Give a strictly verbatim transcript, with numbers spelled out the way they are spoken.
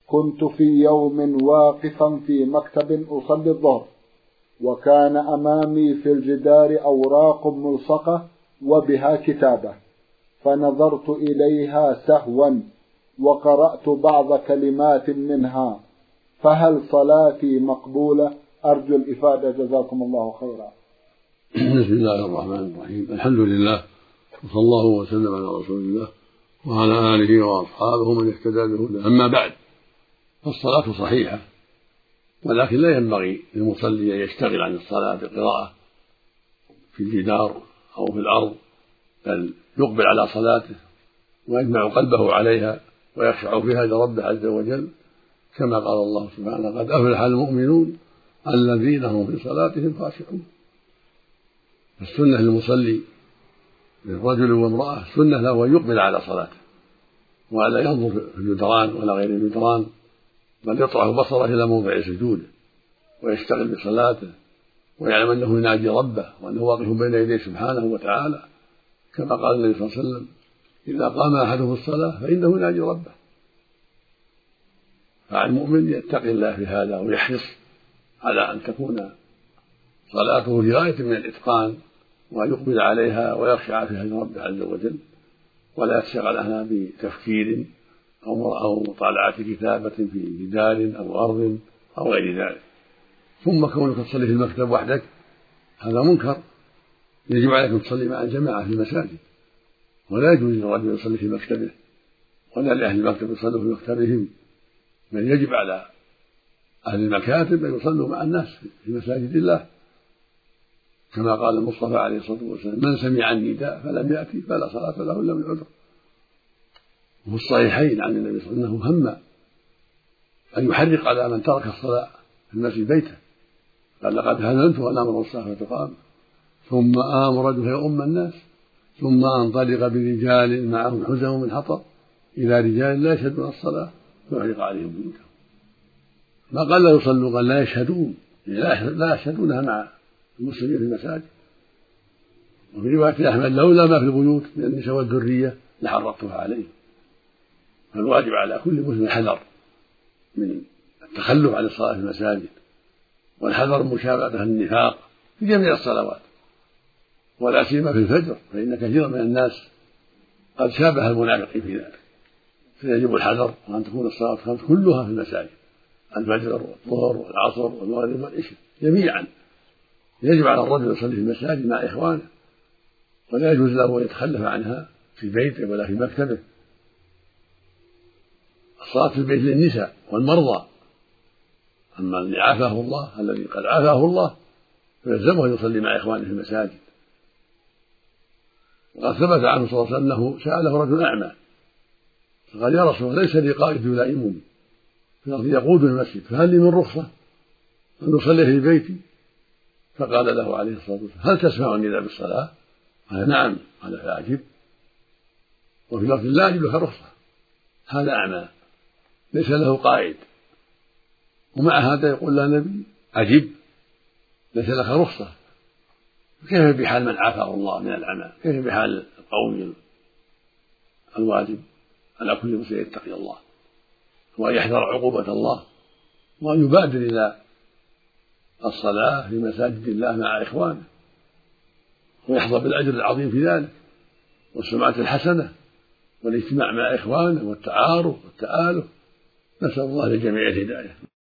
كنت في يوم واقفا في مكتب أصلي الظهر، وكان أمامي في الجدار أوراق ملصقة وبها كتابة، فنظرت إليها سهوا وقرأت بعض كلمات منها، فهل صلاتي مقبولة؟ أرجو الإفادة جزاكم الله خيرا. بسم الله الرحمن الرحيم. الحمد لله، وصلى الله وسلم على رسول الله وعلى آله وأصحابه من اهتدى بهداه. أما بعد، فالصلاة صحيحة، ولكن لا ينبغي للمصلي أن يشتغل عن الصلاة بقراءة في الجدار أو في الأرض، بل يقبل على صلاته ويجمع قلبه عليها ويخشع فيها لربه عز وجل، كما قال الله سبحانه: قد أفلح المؤمنون الذين هم في صلاتهم خاشعون. السنة للمصلي للرجل وامرأة سنة له أن يقبل على صلاته، ولا ينظر في الجدران ولا غير الجدران، بل يطرح بصره إلى موضع سجوده ويشتغل بصلاته، ويعلم أنه يناجي ربه وأنه واقف بين يديه سبحانه وتعالى، كما قال النبي صلى الله عليه وسلم: إذا قام أحدهم في الصلاة فإنه يناجي ربه. فعلى المؤمن يتقي الله في هذا ويحرص على أن تكون صلاته في غاية من الإتقان، ويقبل عليها ويخشع فيها لربه عز وجل، ولا يشتغل عنها بتفكير أو مطالعة كتابة في جدار أو أرض أو غير ذلك. ثم كونك تصلي في المكتب وحدك هذا منكر، يجب عليك أن تصلي مع الجماعة في المساجد، ولا يجوز للرجل يصلي في مكتبه ولا لأهل المكتب يصلوا في مكتبهم، بل يجب على أهل المكاتب أن يصلوا مع الناس في مساجد الله، كما قال المصطفى عليه الصلاة والسلام: من سمع النداء فلم يأتي فلا صلاة له إلا بالعذر. وفي الصحيحين عن النبي صلى الله عليه وسلم أنه هم أن يحرق على من ترك الصلاة في المسجد بيته، قال: لقد هممت أن آمر الصلاة فتقام ثم آمر فيؤم الناس ثم أنطلق برجال معهم حزم من حطب إلى رجال لا يشهدون الصلاة فيحرق عليهم بيوتهم. ما قال لا يصلوا، قال لا يشهدون، لا يشهدونها مع المسلمين في المساجد. وفي رواية أحمد: لولا ما في البيوت من النساء والذرية لحرقتها عليهم. فالواجب على كل مسلم الحذر من التخلف عن الصلاة في المساجد، والحذر من مشابهة النفاق في جميع الصلوات، ولا سيما في الفجر، فإن كثيرا من الناس قد شابه المنافقين في ذلك. فيجب الحذر وأن تكون الصلاة الخمس كلها في المساجد: الفجر والظهر والعصر والمغرب والعشاء جميعا. يجب على الرجل يصلي في المساجد مع إخوانه، ولا يجوز له أن يتخلف عنها في بيته ولا في مكتبه. الصلاة في البيت للنساء والمرضى، أما الذي عافاه الله الذي قد عافاه الله فيلزمه أن يصلي مع إخوانه في المساجد. وقد ثبت عنه صلى الله عليه وسلم أنه سأله رجل أعمى فقال: يا رسول الله، ليس لي قائد يلائمني في الأرض يقود المسجد، فهل لي من رخصة أن أصلي في بيتي؟ فقال له عليه الصلاة والسلام: هل تسمع النداء بالصلاة؟ قال: نعم. قال: فأعجب. وفي لفظ: لا أجد لك رخصة. هذا أعمى ليس له قائد، ومع هذا يقول له النبي: أجب، ليس لك رخصة. كيف بحال من عافاه الله من العمى؟ كيف بحال القوي؟ الواجب على كل مسلم يتقي الله وأن يحذر عقوبة الله، وأن يبادر إلى الصلاة في مساجد الله مع إخوانه، ويحظى بالأجر العظيم في ذلك والسمعة الحسنة والاجتماع مع إخوانه والتعارف والتآلف. نسأل الله للجميع الهداية.